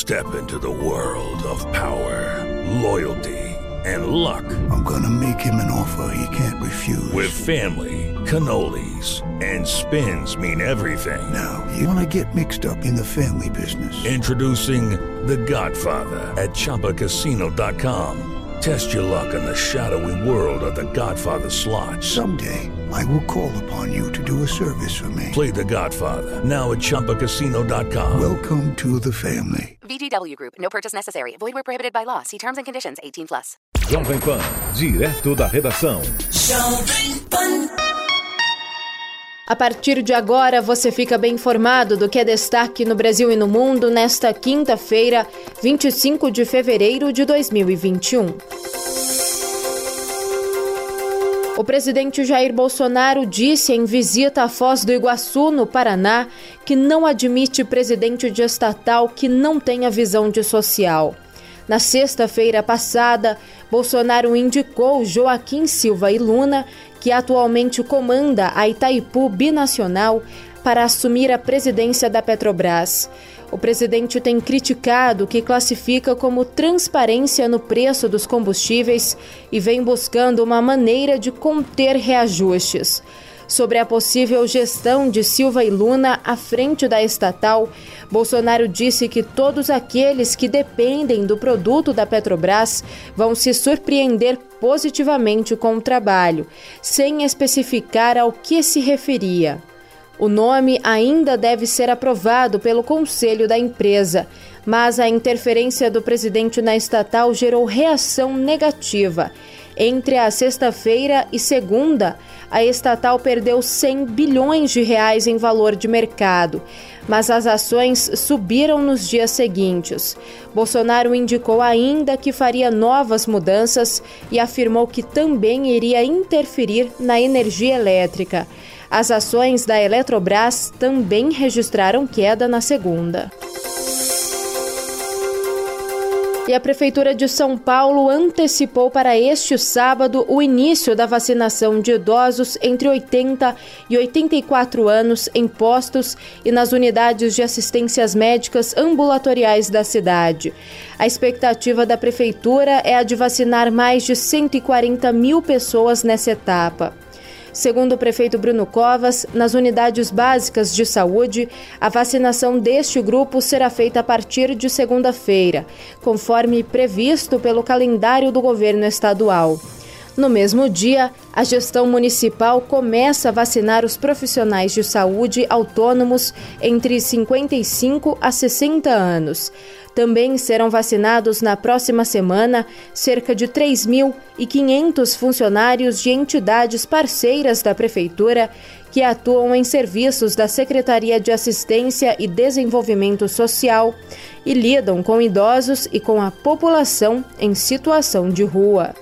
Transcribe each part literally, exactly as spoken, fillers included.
Step into the world of power, loyalty, and luck. I'm gonna make him an offer he can't refuse. With family, cannolis, and spins mean everything. Now, you wanna get mixed up in the family business. Introducing The Godfather at Chumba Casino dot com. Test your luck in the shadowy world of The Godfather slot. Someday, I will call upon you to do a service for me. Play The Godfather, now at Chumba Casino dot com. Welcome to the family. V G W Group. No purchase necessary. Void where prohibited by law. See terms and conditions. eighteen plus. Jovem Pan, direto da redação. Jovem Pan. A partir de agora, você fica bem informado do que é destaque no Brasil e no mundo nesta quinta-feira, vinte e cinco de fevereiro de dois mil e vinte e um. O presidente Jair Bolsonaro disse em visita à Foz do Iguaçu, no Paraná, que não admite presidente de estatal que não tenha visão de social. Na sexta-feira passada, Bolsonaro indicou Joaquim Silva e Luna, que atualmente comanda a Itaipu Binacional, para assumir a presidência da Petrobras. O presidente tem criticado o que classifica como transparência no preço dos combustíveis e vem buscando uma maneira de conter reajustes. Sobre a possível gestão de Silva e Luna à frente da estatal, Bolsonaro disse que todos aqueles que dependem do produto da Petrobras vão se surpreender positivamente com o trabalho, sem especificar ao que se referia. O nome ainda deve ser aprovado pelo conselho da empresa, mas a interferência do presidente na estatal gerou reação negativa. Entre a sexta-feira e segunda, a estatal perdeu cem bilhões de reais em valor de mercado, mas as ações subiram nos dias seguintes. Bolsonaro indicou ainda que faria novas mudanças e afirmou que também iria interferir na energia elétrica. As ações da Eletrobras também registraram queda na segunda. E a Prefeitura de São Paulo antecipou para este sábado o início da vacinação de idosos entre oitenta e oitenta e quatro anos em postos e nas unidades de assistências médicas ambulatoriais da cidade. A expectativa da Prefeitura é a de vacinar mais de cento e quarenta mil pessoas nessa etapa. Segundo o prefeito Bruno Covas, nas unidades básicas de saúde, a vacinação deste grupo será feita a partir de segunda-feira, conforme previsto pelo calendário do governo estadual. No mesmo dia, a gestão municipal começa a vacinar os profissionais de saúde autônomos entre cinquenta e cinco a sessenta anos. Também serão vacinados na próxima semana cerca de três mil e quinhentos funcionários de entidades parceiras da Prefeitura que atuam em serviços da Secretaria de Assistência e Desenvolvimento Social e lidam com idosos e com a população em situação de rua.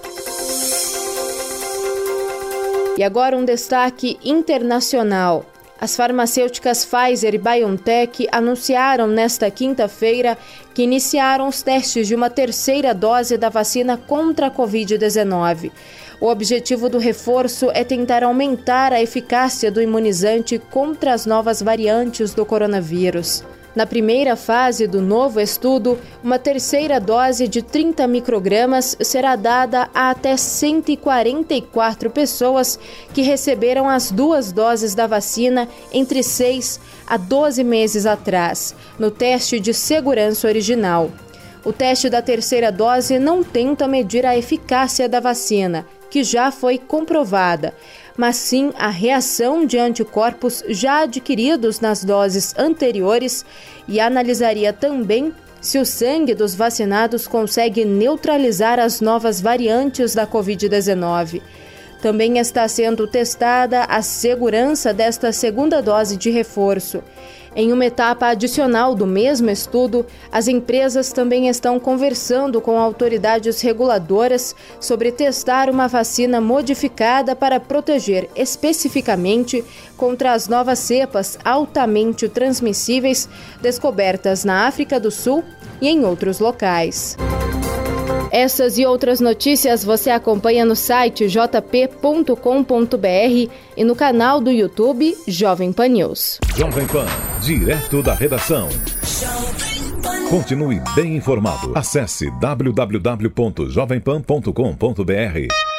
E agora um destaque internacional. As farmacêuticas Pfizer e BioNTech anunciaram nesta quinta-feira que iniciaram os testes de uma terceira dose da vacina contra a covid dezenove. O objetivo do reforço é tentar aumentar a eficácia do imunizante contra as novas variantes do coronavírus. Na primeira fase do novo estudo, uma terceira dose de trinta microgramas será dada a até cento e quarenta e quatro pessoas que receberam as duas doses da vacina entre seis a doze meses atrás, no teste de segurança original. O teste da terceira dose não tenta medir a eficácia da vacina, que já foi comprovada, mas sim a reação de anticorpos já adquiridos nas doses anteriores e analisaria também se o sangue dos vacinados consegue neutralizar as novas variantes da covid dezenove. Também está sendo testada a segurança desta segunda dose de reforço. Em uma etapa adicional do mesmo estudo, as empresas também estão conversando com autoridades reguladoras sobre testar uma vacina modificada para proteger especificamente contra as novas cepas altamente transmissíveis descobertas na África do Sul e em outros locais. Essas e outras notícias você acompanha no site j p ponto com ponto b r e no canal do YouTube Jovem Pan News. Jovem Pan, direto da redação. Jovem Pan. Continue bem informado. Acesse w w w ponto jovem pan ponto com ponto b r.